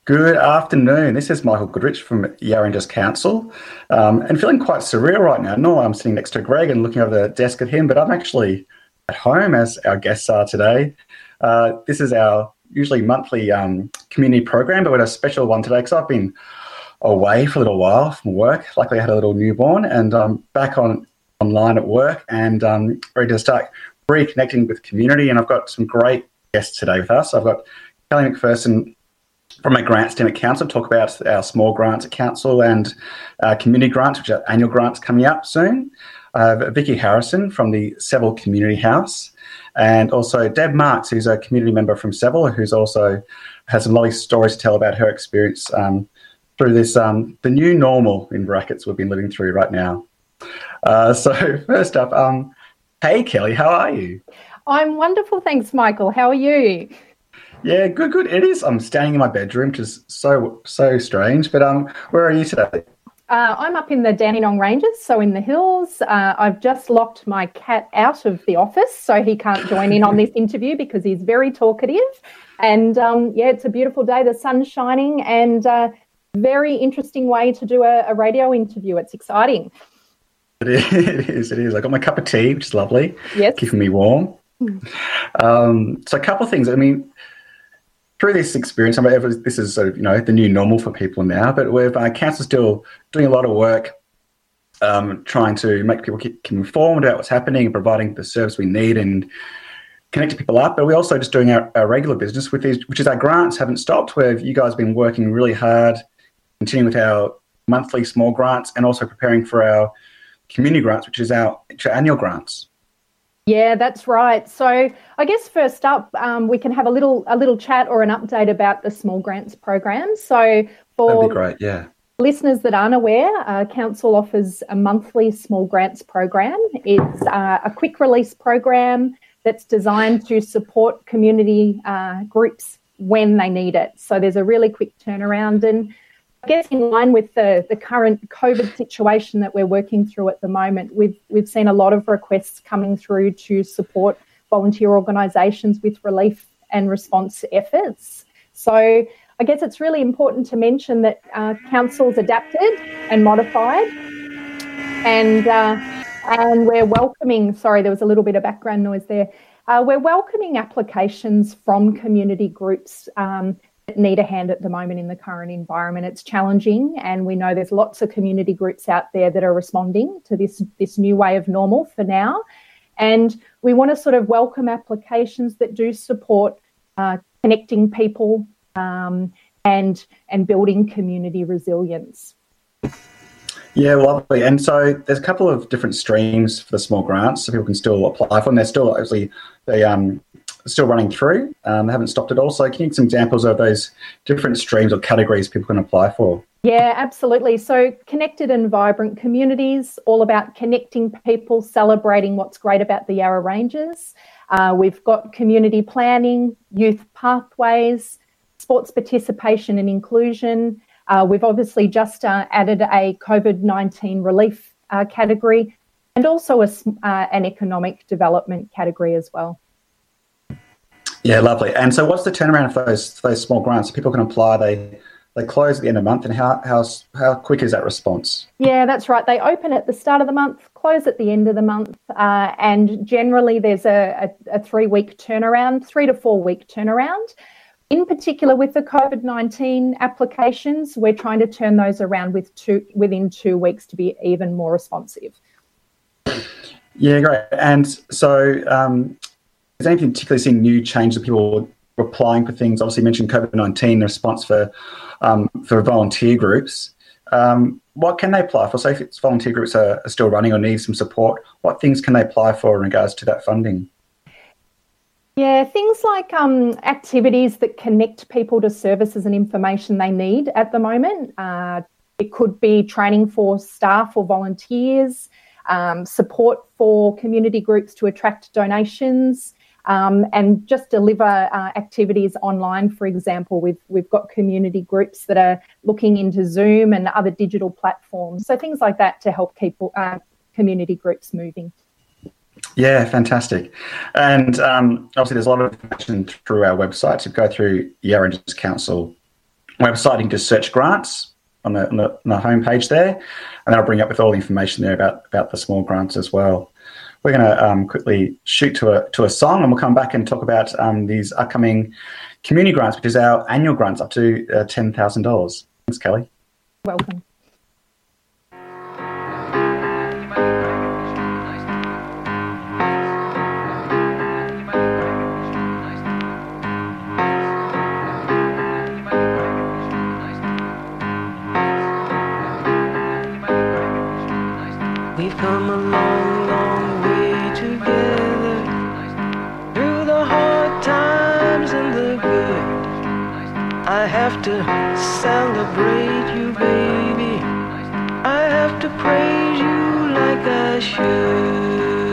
Good afternoon. This is Michael Goodrich from Yarranges Council, and feeling quite surreal right now. No, I'm sitting next to Greg and looking over the desk at him, but I'm actually at home as our guests are today. This is our usually monthly community program, but we're a special one today because I've been away for a little while from work. Luckily, I had a little newborn, and I'm back online at work and ready to start reconnecting with community. And I've got some great guests today with us. I've got Kelly McPherson from our grants team at council, talk about our small grants at council and community grants, which are annual grants coming up soon. Vicky Harrison from the Seville Community House, and also Deb Marks, who's a community member from Seville, who's also has some lovely stories to tell about her experience through this, the new normal, in brackets, we've been living through right now. So first up, hey Kelly, how are you? I'm wonderful, thanks Michael. How are you? Yeah, good. It is. I'm standing in my bedroom, which is so strange. But where are you today? I'm up in the Dandenong Ranges, so in the hills. I've just locked my cat out of the office, so he can't join in on this interview because he's very talkative. And it's a beautiful day. The sun's shining, and very interesting way to do a radio interview. It's exciting. It is. I got my cup of tea, which is lovely. Yes, keeping me warm. So a couple of things. I mean, through this experience, this is sort of, the new normal for people now, but we've council still doing a lot of work trying to make people get informed about what's happening and providing the service we need and connecting people up. But we're also just doing our regular business with these, which is our grants haven't stopped, where you guys have been working really hard, continuing with our monthly small grants and also preparing for our community grants, which is our annual grants. Yeah, that's right. So I guess first up, we can have a little chat or an update about the small grants program. So for that'd be great, yeah. Listeners that aren't aware, Council offers a monthly small grants program. It's a quick release program that's designed to support community groups when they need it. So there's a really quick turnaround, and I guess in line with the current COVID situation that we're working through at the moment, we've seen a lot of requests coming through to support volunteer organisations with relief and response efforts. So I guess it's really important to mention that council's adapted and modified, and we're welcoming. Sorry, there was a little bit of background noise there. We're welcoming applications from community groups that need a hand at the moment in the current environment. It's challenging, and we know there's lots of community groups out there that are responding to this new way of normal for now. And we want to sort of welcome applications that do support connecting people and building community resilience. Yeah, lovely. And so there's a couple of different streams for the small grants, so people can still apply for them. They're still obviously still running through. They haven't stopped at all. So can you give some examples of those different streams or categories people can apply for? Yeah, absolutely. So connected and vibrant communities, all about connecting people, celebrating what's great about the Yarra Ranges. We've got community planning, youth pathways, sports participation and inclusion. We've obviously just added a COVID-19 relief category, and also an economic development category as well. Yeah, lovely. And so what's the turnaround for those small grants? People can apply, they close at the end of the month, and how quick is that response? Yeah, that's right. They open at the start of the month, close at the end of the month, and generally there's a 3-week turnaround, 3 to 4 week turnaround. In particular, with the COVID-19 applications, we're trying to turn those around within 2 weeks to be even more responsive. Yeah, great. And so is there anything particularly seeing new changes of people applying for things? Obviously, you mentioned COVID-19, the response for volunteer groups. What can they apply for? So if it's volunteer groups are still running or need some support, what things can they apply for in regards to that funding? Yeah, things like activities that connect people to services and information they need at the moment. It could be training for staff or volunteers, support for community groups to attract donations, and just deliver activities online. For example, we've got community groups that are looking into Zoom and other digital platforms. So things like that to help people, community groups moving. Yeah, fantastic. And obviously there's a lot of information through our website. So go through yarrangescouncil.com.au website. You can just search grants on the homepage there, and that'll bring up with all the information there about the small grants as well. We're going to quickly shoot to a song, and we'll come back and talk about these upcoming community grants, which is our annual grants up to $10,000. Thanks, Kelly. Welcome. We've come a long, long way together, through the hard times and the good. I have to celebrate you, baby. I have to praise you like I should.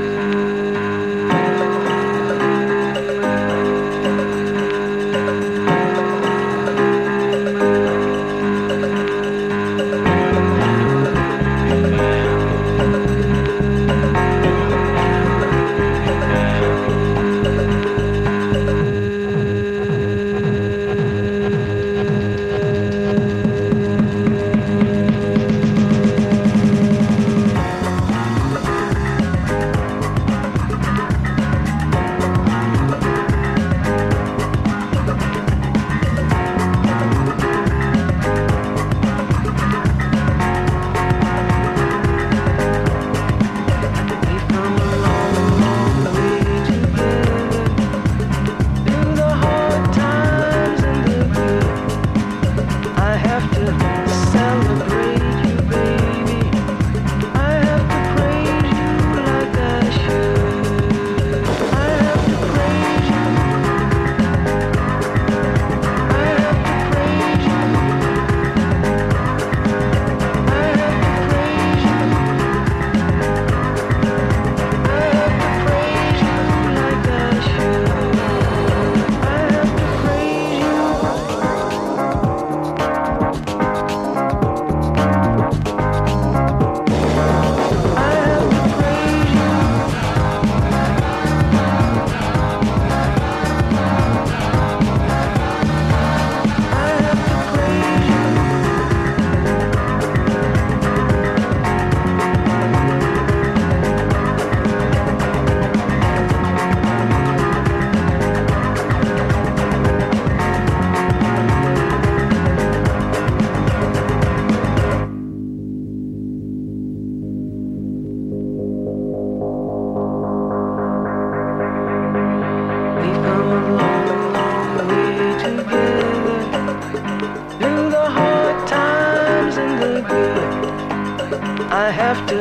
I have to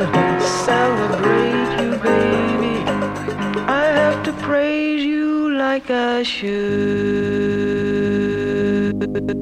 celebrate you, baby. I have to praise you like I should.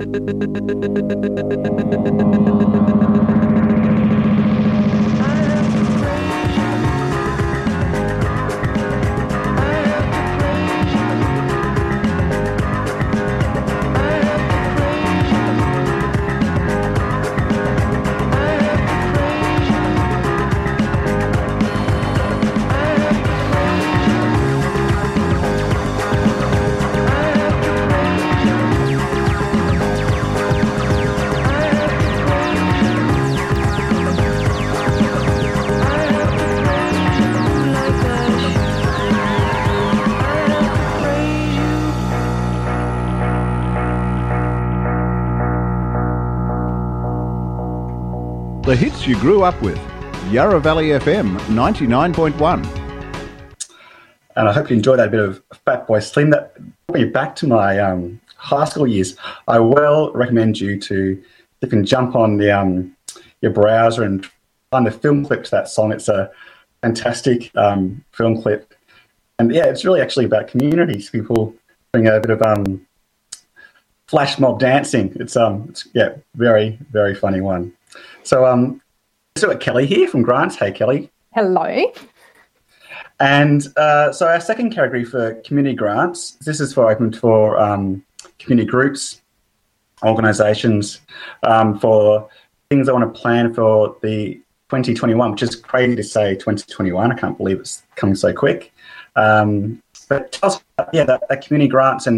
The hits you grew up with. Yarra Valley FM 99.1. And I hope you enjoyed that bit of Fatboy Slim. That brought me back to my high school years. I well recommend you to, if you can jump on the your browser and find the film clip to that song. It's a fantastic film clip. And yeah, it's really actually about communities, people doing a bit of flash mob dancing. It's yeah, very, very funny one. So, Kelly here from Grants. Hey, Kelly. Hello. And so our second category for community grants, this is open for community groups, organisations, for things I want to plan for the 2021, which is crazy to say 2021. I can't believe it's coming so quick. But tell us about, that community grants and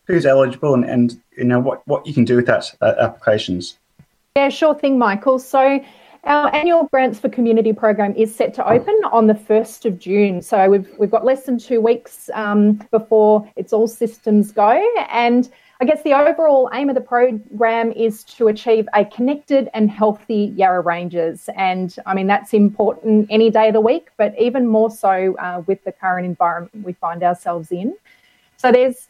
who's eligible and what you can do with that applications? Yeah, sure thing, Michael. So our annual Grants for Community program is set to open on the 1st of June. So we've got less than 2 weeks before it's all systems go. And I guess the overall aim of the program is to achieve a connected and healthy Yarra Ranges. And I mean, that's important any day of the week, but even more so with the current environment we find ourselves in. So there's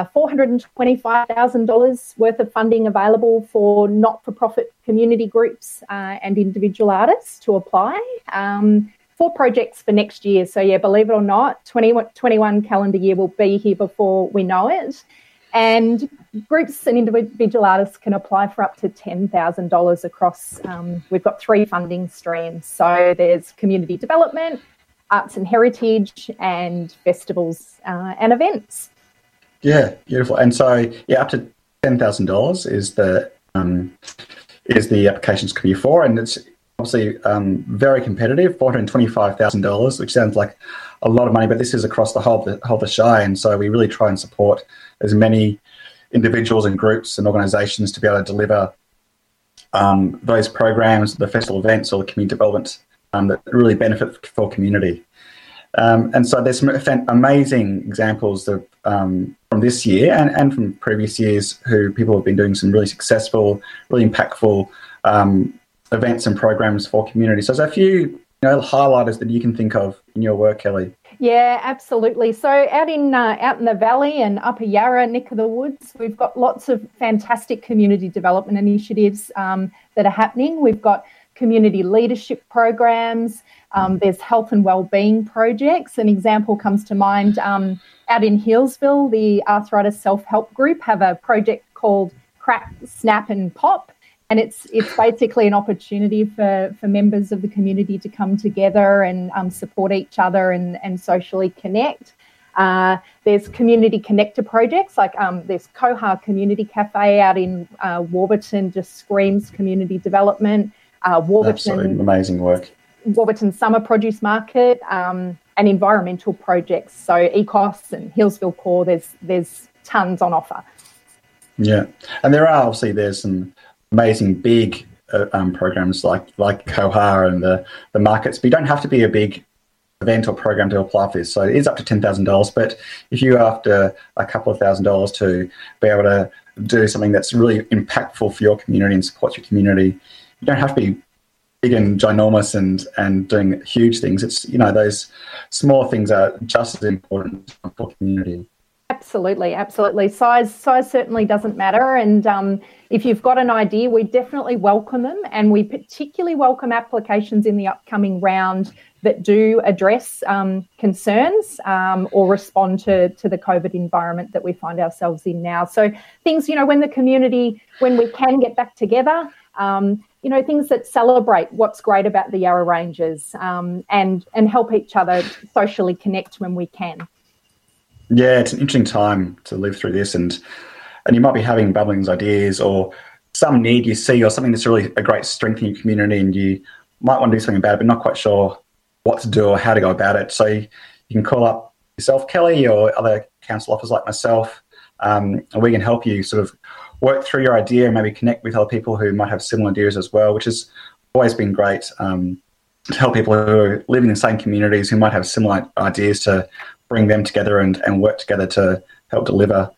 $425,000 worth of funding available for not-for-profit community groups and individual artists to apply for projects for next year. So, yeah, believe it or not, 2021 calendar year will be here before we know it. And groups and individual artists can apply for up to $10,000 across, we've got 3 funding streams. So there's community development, arts and heritage, and festivals and events. Yeah, beautiful. And so, yeah, up to $10,000 is the applications can be for, and it's obviously very competitive. $425,000, which sounds like a lot of money, but this is across the whole of the Shire, and so we really try and support as many individuals and groups and organisations to be able to deliver those programs, the festival events, or the community development that really benefit for community. And so there's some amazing examples of, from this year and from previous years who people have been doing some really successful, really impactful events and programs for community. So there's a few highlighters that you can think of in your work, Kelly. Yeah, absolutely. So out in the valley and Upper Yarra neck of the woods, we've got lots of fantastic community development initiatives that are happening. We've got community leadership programs. There's health and wellbeing projects. An example comes to mind out in Healesville, the Arthritis Self-Help Group have a project called Crack, Snap and Pop. And it's basically an opportunity for members of the community to come together and support each other and socially connect. There's community connector projects, like there's Koha Community Cafe out in Warburton, just screams community development. Absolutely amazing work. Warburton Summer Produce Market and environmental projects. So ECOS and Healesville Core, there's tons on offer. Yeah, and there's some amazing big programs like Koha and the markets, but you don't have to be a big event or program to apply for this. So it is up to $10,000, but if you're after a couple of $1,000s to be able to do something that's really impactful for your community and support your community, you don't have to be big and ginormous and doing huge things. It's, those small things are just as important for community. Absolutely. Size certainly doesn't matter. And if you've got an idea, we definitely welcome them. And we particularly welcome applications in the upcoming round that do address concerns or respond to the COVID environment that we find ourselves in now. So things, when we can get back together, things that celebrate what's great about the Yarra Ranges and help each other socially connect when we can. Yeah, it's an interesting time to live through this, and you might be having bubbling ideas or some need you see or something that's really a great strength in your community, and you might want to do something about it, but not quite sure what to do or how to go about it. So you can call up yourself, Kelly, or other council officers like myself, and we can help you sort of work through your idea and maybe connect with other people who might have similar ideas as well, which has always been great to help people who are living in the same communities who might have similar ideas to bring them together and work together to help deliver,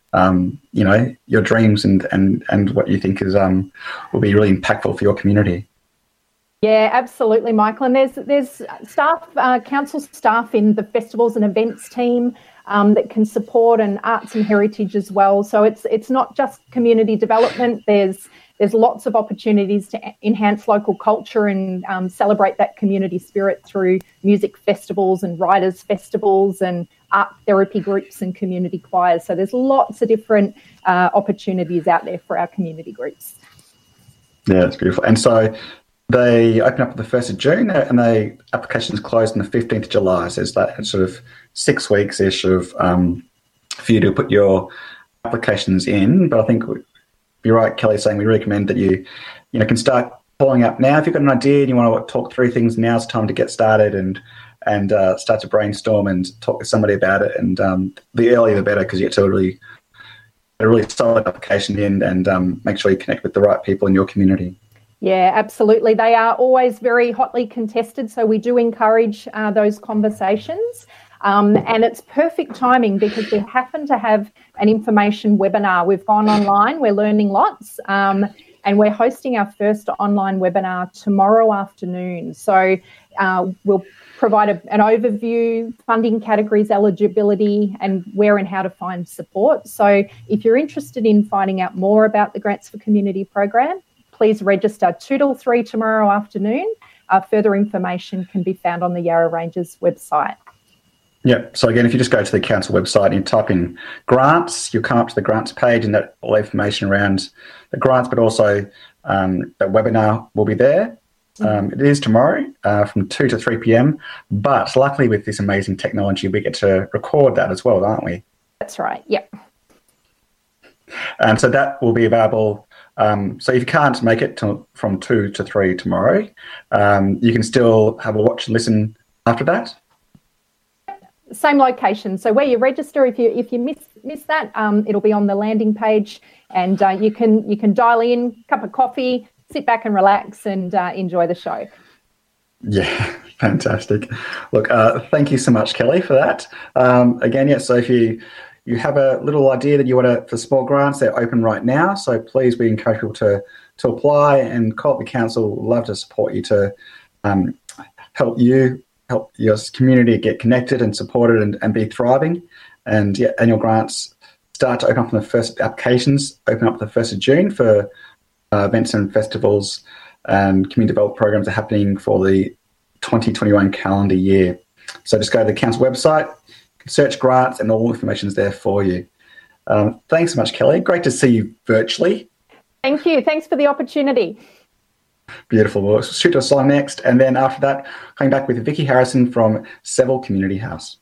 your dreams and what you think is will be really impactful for your community. Yeah, absolutely, Michael. And there's staff, council staff in the festivals and events team that can support, and arts and heritage as well. So it's not just community development. There's lots of opportunities to enhance local culture and celebrate that community spirit through music festivals and writers' festivals and art therapy groups and community choirs. So there's lots of different opportunities out there for our community groups. Yeah, that's beautiful. And so they open up the 1st of June and the applications closed on the 15th of July. So it's that sort of 6 weeks-ish of for you to put your applications in. But I think you're right, Kelly, saying we recommend that you can start following up now. If you've got an idea and you want to talk through things, now's the time to get started and start to brainstorm and talk to somebody about it. And the earlier the better, because you get to really a really solid application in and make sure you connect with the right people in your community. Yeah, absolutely. They are always very hotly contested, so we do encourage those conversations. And it's perfect timing because we happen to have an information webinar. We've gone online, we're learning lots, and we're hosting our first online webinar tomorrow afternoon. So we'll provide an overview, funding categories, eligibility, and where and how to find support. So if you're interested in finding out more about the Grants for Community program, please register 2 till 3 tomorrow afternoon. Further information can be found on the Yarra Ranges website. Yeah, so again, if you just go to the council website and you type in grants, you'll come up to the grants page, and that all information around the grants, but also the webinar will be there. It is tomorrow from 2 to 3 p.m, but luckily with this amazing technology, we get to record that as well, aren't we? That's right, yep. And so that will be available. So if you can't make it from 2 to 3 tomorrow, you can still have a watch and listen after that. Same location. So where you register, if you miss that, it'll be on the landing page, and you can dial in, cup of coffee, sit back and relax, and enjoy the show. Yeah, fantastic. Look, thank you so much, Kelly, for that. Again, yeah. So if you have a little idea that you want for small grants, they're open right now. So please, we encourage people to apply, and Co-op Council would love to support you to help your community get connected and supported and be thriving. And yeah, annual grants start to open up on the first applications, open up the 1st of June for events and festivals, and community development programs are happening for the 2021 calendar year. So just go to the council website, search grants, and all information is there for you. Thanks so much, Kelly. Great to see you virtually. Thank you. Thanks for the opportunity. Beautiful. We'll shoot to a song next, and then after that, coming back with Vicky Harrison from Seville Community House.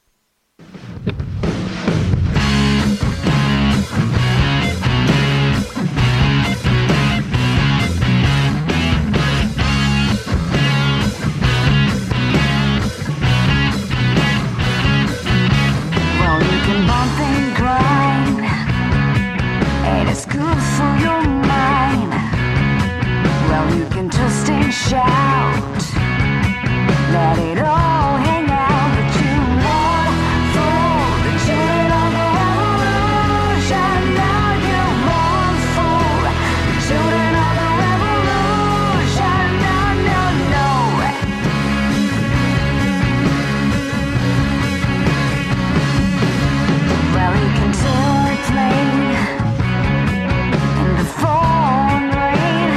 Well, you can bump and grind, and it's good for your mind. Well, you can twist and shout, let it all hang out, but you want for the children of the revolution. Now you want for the children of the revolution. No. Well, you can sail a plane in the falling rain,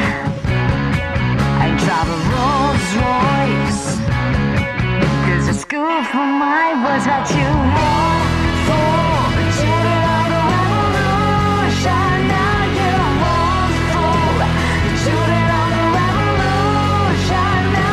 and drive a Rolls Royce, 'cause it's good for my words. But you want for the children of the revolution. Now you want for the children of the revolution. No.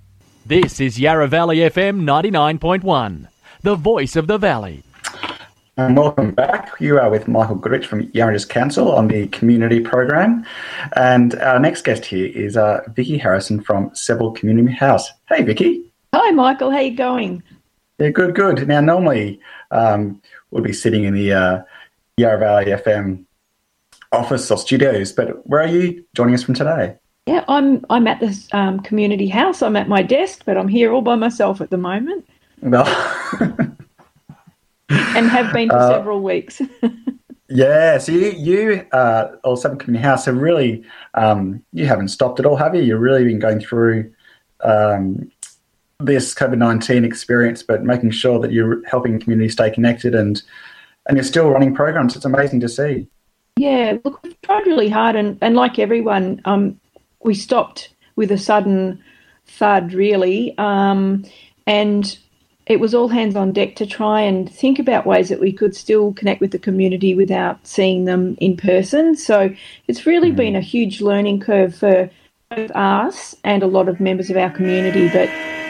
This is Yarra Valley FM 99.1, the voice of the valley. And welcome back. You are with Michael Goodrich from Yarranders Council on the community program. And our next guest here is Vicky Harrison from Seville Community House. Hey, Vicky. Hi, Michael. How you going? Yeah, good. Now, normally we'll be sitting in the Yarra Valley FM office or studios, but where are you joining us from today? Yeah, I'm at this community house. I'm at my desk, but I'm here all by myself at the moment. Well, and have been for several weeks. Yeah, so you all Seville Community House have really, you haven't stopped at all, have you? You've really been going through this COVID-19 experience, but making sure that you're helping community stay connected and you're still running programs. It's amazing to see. Yeah, look, we've tried really hard, and like everyone, we stopped with a sudden thud, really, and it was all hands on deck to try and think about ways that we could still connect with the community without seeing them in person. So it's really been a huge learning curve for both us and a lot of members of our community, but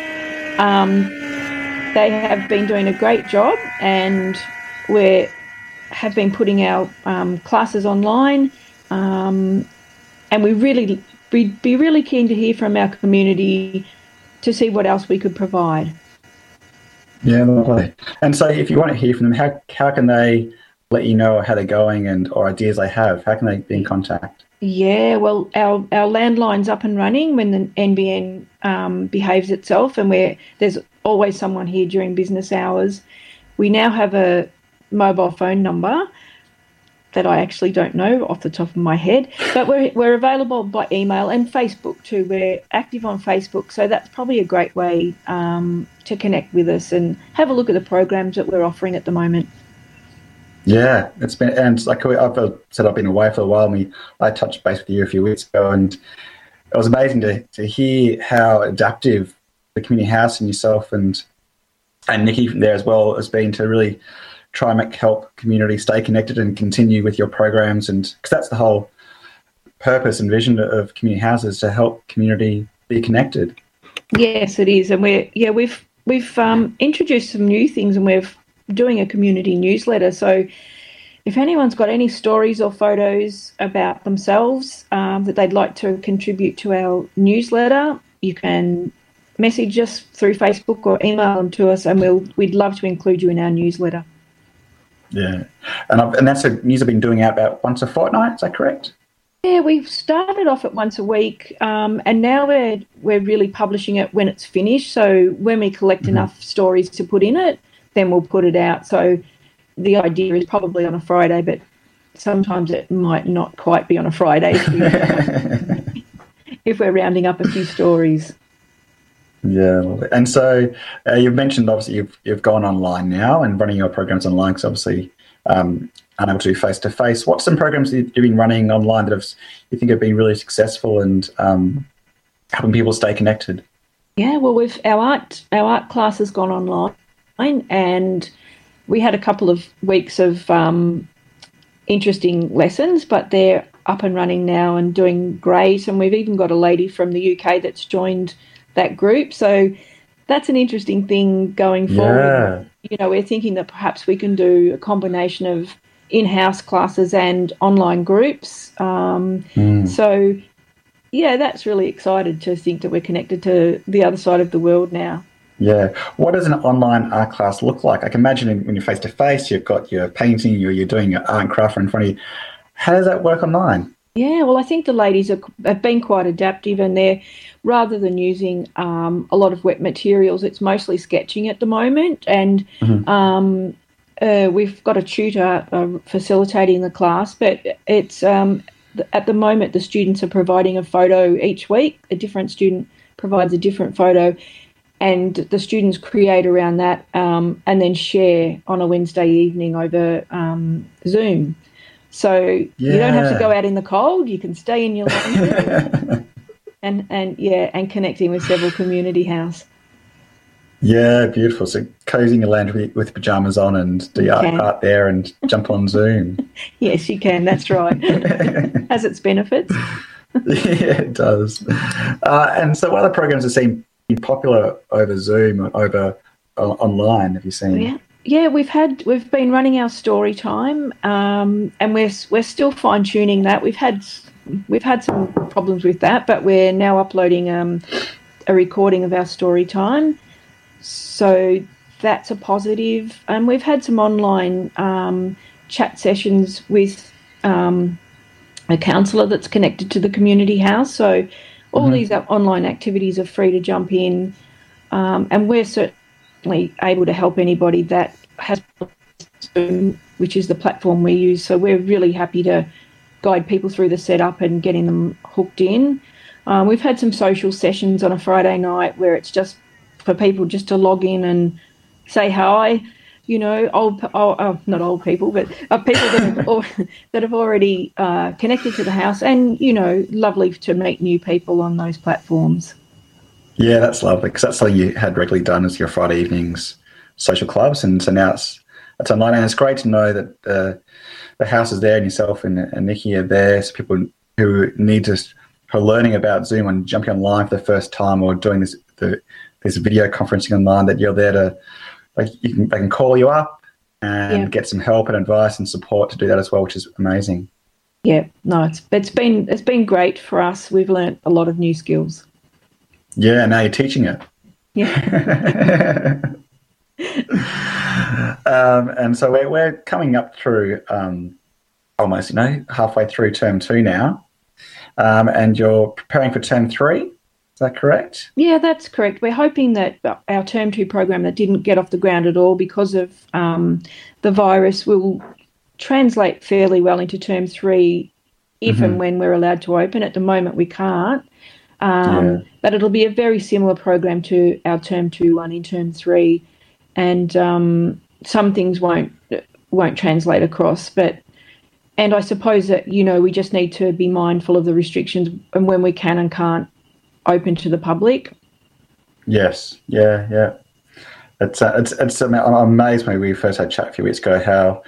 they have been doing a great job, and we have been putting our classes online, and we'd be really keen to hear from our community to see what else we could provide. Yeah, lovely. And so if you want to hear from them, how can they let you know how they're going and or ideas they have? How can they be in contact? Yeah, well, our landline's up and running when the NBN behaves itself, and there's always someone here during business hours. We now have a mobile phone number that I actually don't know off the top of my head, but we're available by email and Facebook too. We're active on Facebook, so that's probably a great way to connect with us and have a look at the programs that we're offering at the moment. Yeah, it's been, and like I've said, I've been away for a while. I touched base with you a few weeks ago, and it was amazing to hear how adaptive the community house and yourself and Nikki from there as well has been to really try and help community stay connected and continue with your programs, and because that's the whole purpose and vision of community houses, to help community be connected. Yes, it is, and we've introduced some new things, and we're doing a community newsletter. So if anyone's got any stories or photos about themselves that they'd like to contribute to our newsletter, you can message us through Facebook or email them to us, and we'd love to include you in our newsletter. Yeah, and that's a news I've been doing out about once a fortnight. Is that correct? Yeah, we've started off at once a week, and now we're really publishing it when it's finished. So when we collect enough stories to put in it, then we'll put it out. So the idea is probably on a Friday, but sometimes it might not quite be on a Friday if we're rounding up a few stories. Yeah, and so you've mentioned obviously you've gone online now and running your programs online because obviously unable to do face-to-face. What's some programs that you've been running online that you think have been really successful and helping people stay connected? Yeah, well, our art class has gone online, and we had a couple of weeks of interesting lessons, but they're up and running now and doing great. And we've even got a lady from the UK that's joined that group, so that's an interesting thing going forward. You know, we're thinking that perhaps we can do a combination of in-house classes and online groups. So yeah, that's really excited to think that we're connected to the other side of the world now. Yeah. What does an online art class look like? I can imagine when you're face-to-face, you've got your painting, you're doing your art and craft in front of you. How does that work online? Yeah, well, I think the ladies have been quite adaptive, and they're, rather than using a lot of wet materials, it's mostly sketching at the moment. And we've got a tutor facilitating the class, but it's at the moment the students are providing a photo each week. A different student provides a different photo, and the students create around that and then share on a Wednesday evening over Zoom. So you don't have to go out in the cold. You can stay in your lounge and connecting with Seville Community House. Yeah, beautiful. So cozying your lounge with pajamas on and do art there and jump on Zoom. Yes, you can. That's right. Has its benefits. Yeah, it does. And so what other programs have seemed popular over Zoom or over online have you seen? we've been running our story time, and we're still fine tuning that. We've had some problems with that, but we're now uploading a recording of our story time, so that's a positive. And we've had some online chat sessions with a counsellor that's connected to the community house. So all these online activities are free to jump in, and we're certainly able to help anybody that has Zoom, which is the platform we use. So we're really happy to guide people through the setup and getting them hooked in. We've had some social sessions on a Friday night where it's just for people just to log in and say hi. You know, not old people, but people that have already connected to the house, and you know, lovely to meet new people on those platforms. Yeah, that's lovely, because that's something you had regularly done as your Friday evenings social clubs, and so now it's online, and it's great to know that the house is there, and yourself and Nikki are there, so people who are learning about Zoom and jumping online for the first time, or doing this video conferencing online, that you're there to. They can call you up and get some help and advice and support to do that as well, which is amazing. Yeah, no, it's been great for us. We've learnt a lot of new skills. Yeah, now you're teaching it. Yeah. And so we're coming up through almost, halfway through term 2 now, and you're preparing for term 3. Is that correct? Yeah, that's correct. We're hoping that our Term 2 program that didn't get off the ground at all because of the virus will translate fairly well into Term 3 if and when we're allowed to open. At the moment, we can't. But it'll be a very similar program to our Term 2 one in Term 3, and some things won't translate across. And I suppose that, we just need to be mindful of the restrictions and when we can and can't open to the public. Yes, yeah. I'm amazed when we first had a chat a few weeks ago how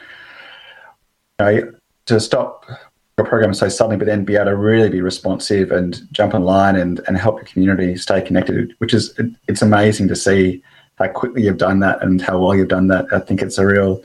to stop your program so suddenly, but then be able to really be responsive and jump online and help your community stay connected, which is it's amazing to see how quickly you've done that and how well you've done that. I think it's a real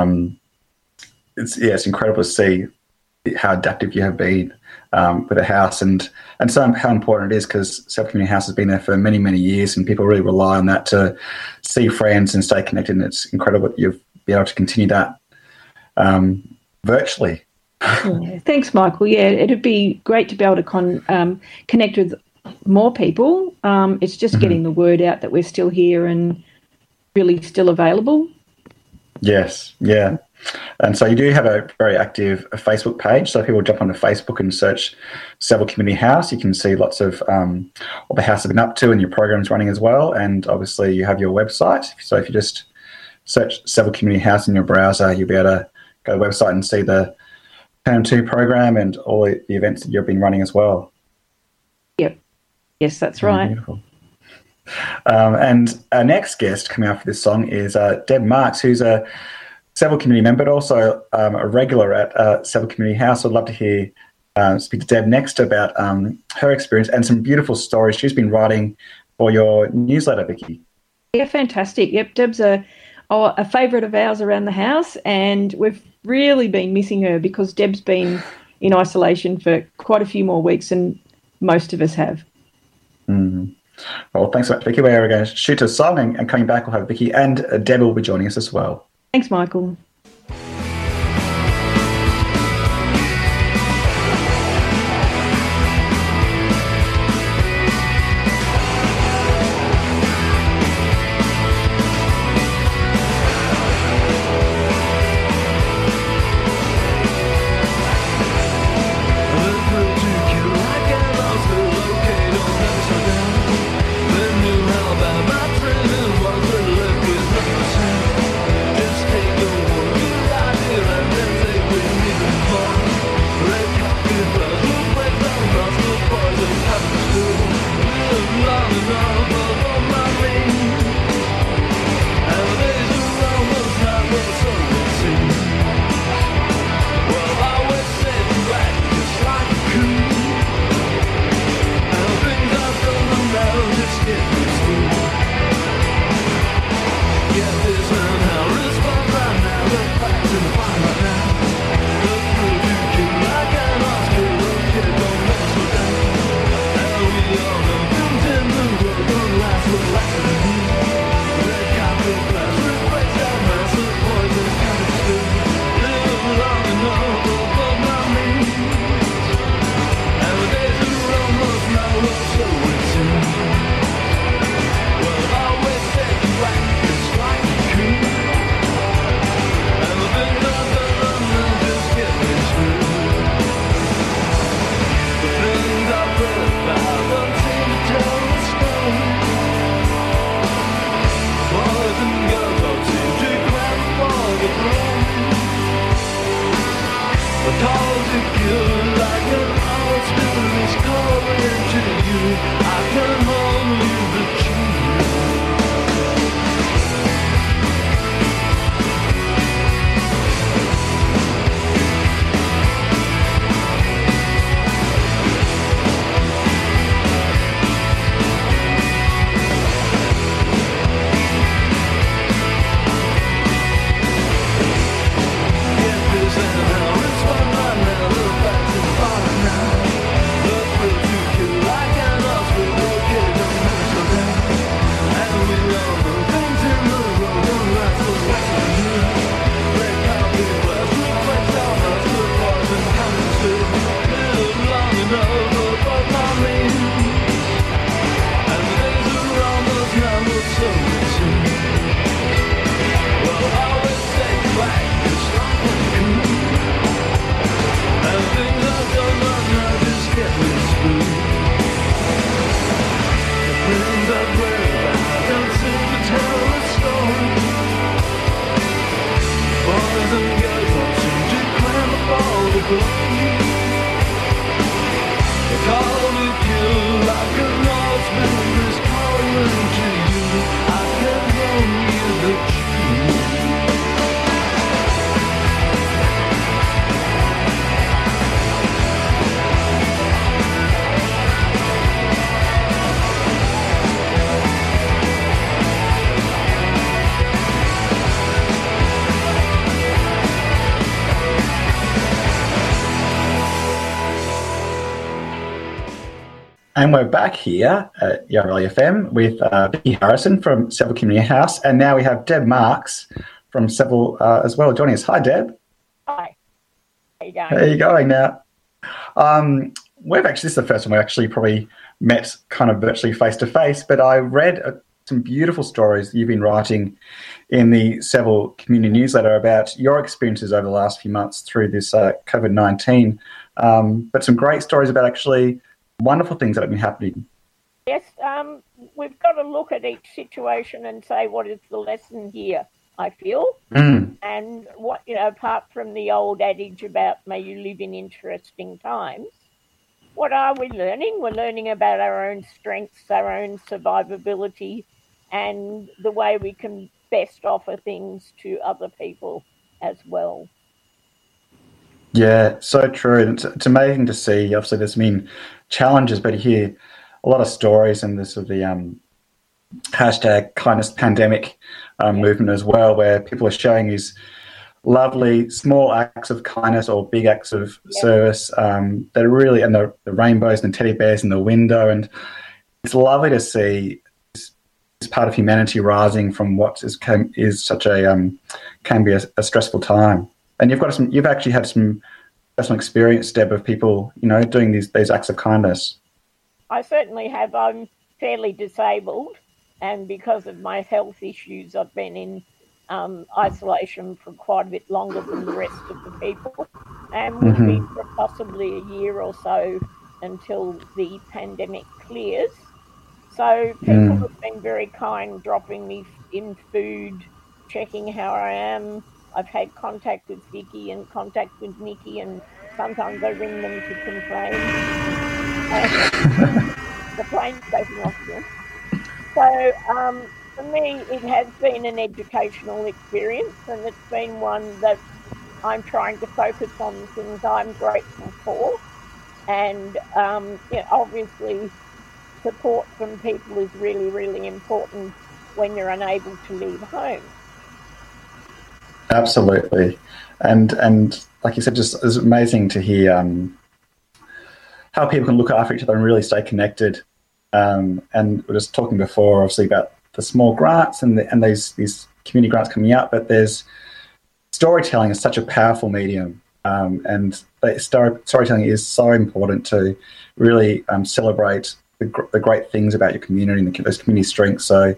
it's incredible to see how adaptive you have been with the house and so how important it is, because Self Community House has been there for many, many years, and people really rely on that to see friends and stay connected, and it's incredible that you've been able to continue that virtually. Yeah, thanks, Michael. Yeah, it'd be great to be able to connect with more people. It's just getting the word out that we're still here and really still available. Yes, yeah. And so you do have a very active Facebook page, so if people jump onto Facebook and search Seville Community House, you can see lots of what the house has been up to and your programs running as well. And obviously you have your website. So if you just search Seville Community House in your browser, you'll be able to go to the website and see the Term 2 program and all the events that you've been running as well. Yep. Yes, that's right. Beautiful. And our next guest coming up for this song is Deb Marks, who's a Seville community member, but also a regular at Seville Community House. I'd love to speak to Deb next about her experience and some beautiful stories she's been writing for your newsletter, Vicky. Yeah, fantastic. Yep, Deb's a favourite of ours around the house, and we've really been missing her because Deb's been in isolation for quite a few more weeks than most of us have. Mm. Well, thanks so much, Vicky. We're going to shoot a song, and coming back we'll have Vicky and Deb will be joining us as well. Thanks, Michael. Just take your word. And we're back here at Yarra Valley FM with Vicky Harrison from Seville Community House, and now we have Deb Marks from Seville as well joining us. Hi, Deb. Hi. How you going? How are you going now? This is the first time we actually probably met kind of virtually face to face, but I read some beautiful stories you've been writing in the Seville Community Newsletter about your experiences over the last few months through this COVID-19, but some great stories about actually wonderful things that have been happening. Yes, we've got to look at each situation and say, what is the lesson here, I feel? And what, apart from the old adage about may you live in interesting times, what are we learning? We're learning about our own strengths, our own survivability, and the way we can best offer things to other people as well. Yeah, so true. It's amazing to see. Obviously, there's been challenges, but you hear a lot of stories and this of the hashtag kindness pandemic movement as well, where people are showing these lovely small acts of kindness or big acts of service that are really, and the rainbows and the teddy bears in the window. And it's lovely to see this part of humanity rising from what is such a can be a stressful time. And you've actually had some personal experience, Deb, of people, doing these acts of kindness. I certainly have. I'm fairly disabled, and because of my health issues, I've been in isolation for quite a bit longer than the rest of the people, and will be for possibly a year or so until the pandemic clears. So people have been very kind, dropping me in food, checking how I am. I've had contact with Vicky and contact with Nikki, and sometimes I ring them to complain. The plane's taking off again. So for me, it has been an educational experience, and it's been one that I'm trying to focus on things I'm grateful for. And obviously, support from people is really, really important when you're unable to leave home. Absolutely. And like you said, just it's amazing to hear how people can look after each other and really stay connected. And we're just talking before, obviously, about the small grants and these community grants coming out, but there's storytelling is such a powerful medium. And storytelling is so important to really celebrate the great things about your community and those community strengths. So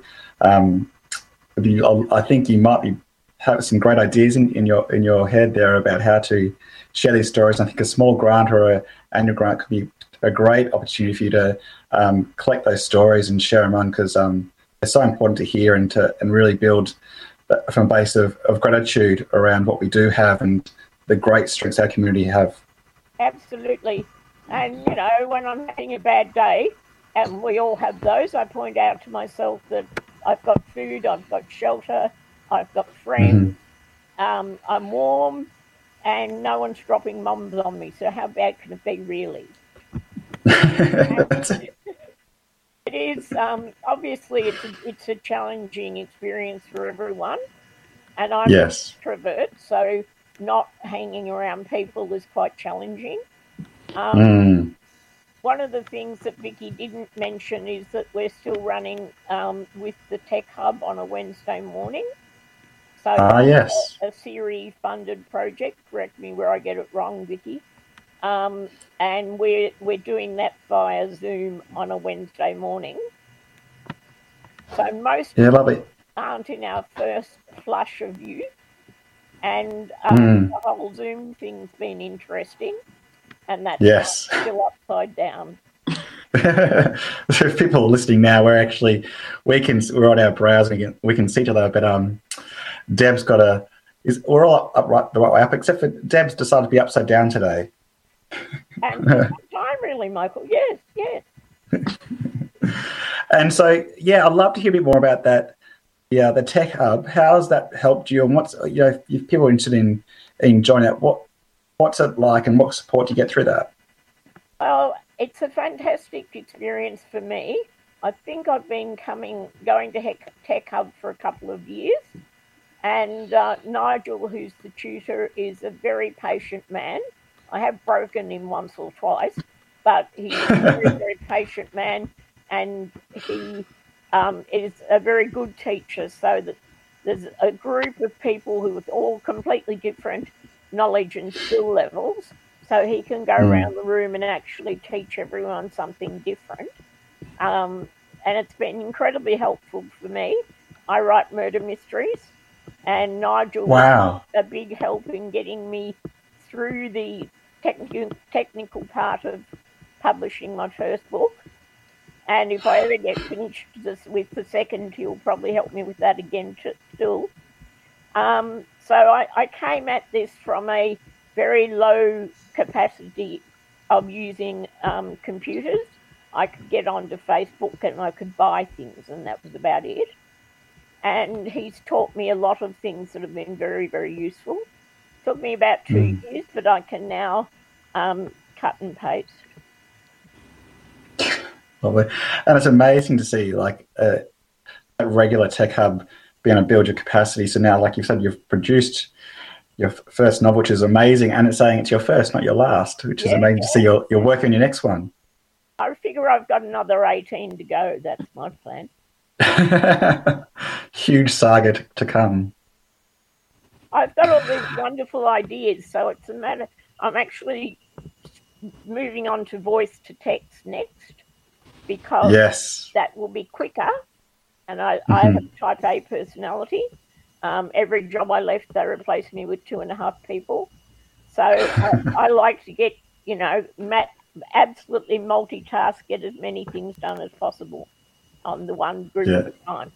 I think you might have some great ideas in your head there about how to share these stories. I think a small grant or an annual grant could be a great opportunity for you to collect those stories and share them on, because they're so important to hear and really build from a base of gratitude around what we do have and the great strengths our community have. Absolutely. And, when I'm having a bad day, and we all have those, I point out to myself that I've got food, I've got shelter, I've got friends, I'm warm, and no one's dropping bombs on me. So how bad can it be, really? It is, obviously, it's a challenging experience for everyone. And I'm an introvert, so not hanging around people is quite challenging. One of the things that Vicky didn't mention is that we're still running with the Tech Hub on a Wednesday morning. So a Siri-funded project. Correct me where I get it wrong, Vicky. And we're doing that via Zoom on a Wednesday morning. So most people aren't in our first flush of youth, and the whole Zoom thing's been interesting, and that's still upside down. So if people are listening now, we're on our browser, we can see each other, but Deb's we're all upright the right way up, except for Deb's decided to be upside down today. And time, really, Michael. Yes. And so, I'd love to hear a bit more about that. Yeah, the Tech Hub. How has that helped you? And what's if people are interested in joining that, what's it like, and what support do you get through that? Well, it's a fantastic experience for me. I think I've been going to Tech Hub for a couple of years, and Nigel, who's the tutor, is a very patient man. I have broken him once or twice, but he's a very, very patient man, and he is a very good teacher, so that there's a group of people who are all completely different knowledge and skill levels, so he can go around the room and actually teach everyone something different. And it's been incredibly helpful for me. I write murder mysteries, and Nigel was a big help in getting me through the technical part of publishing my first book. And if I ever get finished with the second, he'll probably help me with that again still. So I came at this from a very low capacity of using computers. I could get onto Facebook and I could buy things, and that was about it. And he's taught me a lot of things that have been very, very useful. Took me about 2 years, but I can now cut and paste. Lovely. And it's amazing to see, like, a regular Tech Hub being able to build your capacity. So now, like you said, you've produced your first novel, which is amazing, and it's saying it's your first, not your last, which is amazing to see you're working on your next one. I figure I've got another 18 to go. That's my plan. Huge saga to come. I've got all these wonderful ideas, so it's a matter. I'm actually moving on to voice to text next, because that will be quicker. And I have type A personality. Every job I left, they replaced me with 2.5 people. So I like to get, absolutely multitask, get as many things done as possible on the one group at a time.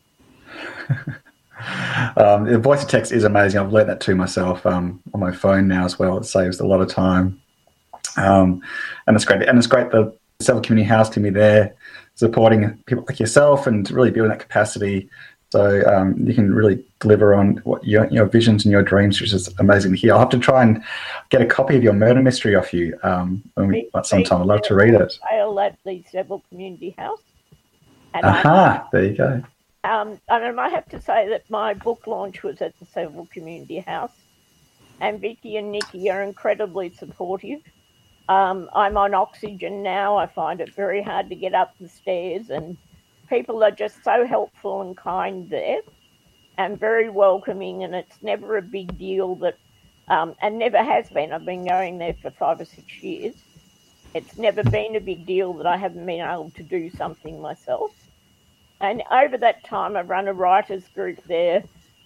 The voice to text is amazing. I've learned that too myself on my phone now as well. It saves a lot of time. And it's great. And it's great the Seville Community House can be there supporting people like yourself and really building that capacity, so you can really deliver on what your visions and your dreams, which is amazing to hear. I'll have to try and get a copy of your murder mystery off you sometime. I'd love to read it. Sale at the Seville Community House. There you go. And I have to say that my book launch was at the Seville Community House, and Vicky and Nikki are incredibly supportive. I'm on oxygen now. I find it very hard to get up the stairs, and people are just so helpful and kind there and very welcoming, and it's never a big deal that, and never has been. I've been going there for 5 or 6 years. It's never been a big deal that I haven't been able to do something myself. And over that time, I've run a writers group there.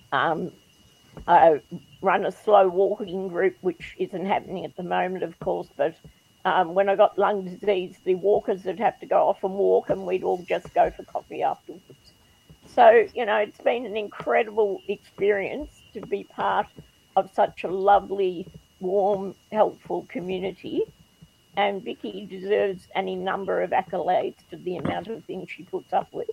I run a slow walking group, which isn't happening at the moment, of course, but when I got lung disease, the walkers would have to go off and walk, and we'd all just go for coffee afterwards. So, it's been an incredible experience to be part of such a lovely, warm, helpful community. And Vicky deserves any number of accolades for the amount of things she puts up with.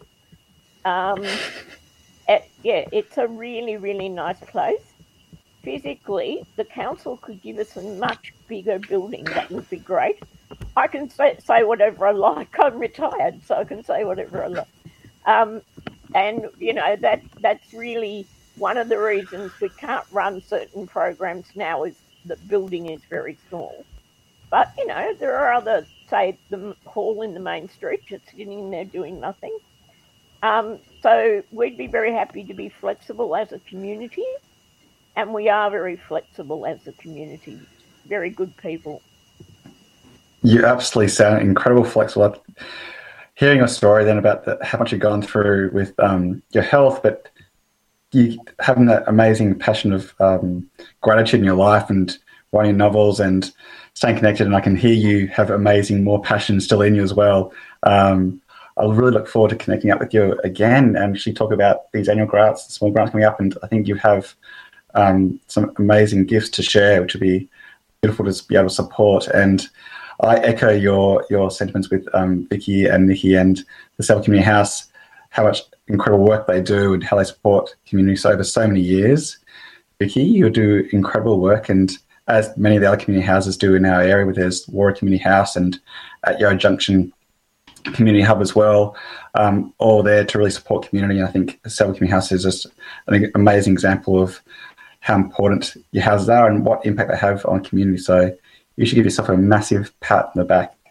It's a really, really nice place. Physically, the council could give us a much bigger building. That would be great. I can say whatever I like. I'm retired, so I can say whatever I like. And, that's really one of the reasons we can't run certain programs now, is the building is very small. But, there are other, say, the hall in the main street, just sitting in there doing nothing. So we'd be very happy to be flexible as a community, and we are very flexible as a community. Very good people. You absolutely sound incredible, flexible. Hearing your story then about how much you've gone through with your health, but you having that amazing passion of gratitude in your life and writing novels and staying connected, and I can hear you have amazing more passion still in you as well. I really look forward to connecting up with you again and actually talk about these annual grants, the small grants coming up, and I think you have some amazing gifts to share, which would be beautiful to be able to support. And I echo your sentiments with Vicky and Nikki and the Seville Community House, how much incredible work they do and how they support communities over so many years. Vicky, you do incredible work, and as many of the other community houses do in our area, with there's Warra Community House and at Yarra Junction Community Hub as well, all there to really support community. And I think Seville Community House is just an amazing example of how important your houses are and what impact they have on community. So you should give yourself a massive pat on the back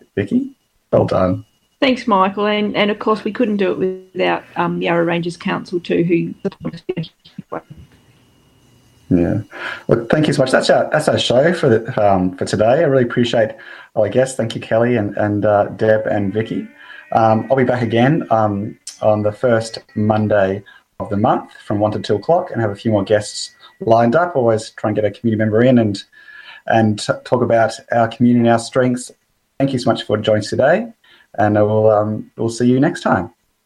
Vicky. Well done. Thanks, Michael. And of course, we couldn't do it without Yarra Ranges Council too, who supported us. Yeah. Well, thank you so much. That's our show for today. I really appreciate our guests. Thank you, Kelly and Deb and Vicky. I'll be back again on the first Monday of the month from 1 to 2 o'clock and have a few more guests lined up. Always try and get a community member in and talk about our community and our strengths. Thank you so much for joining us today, and we'll see you next time.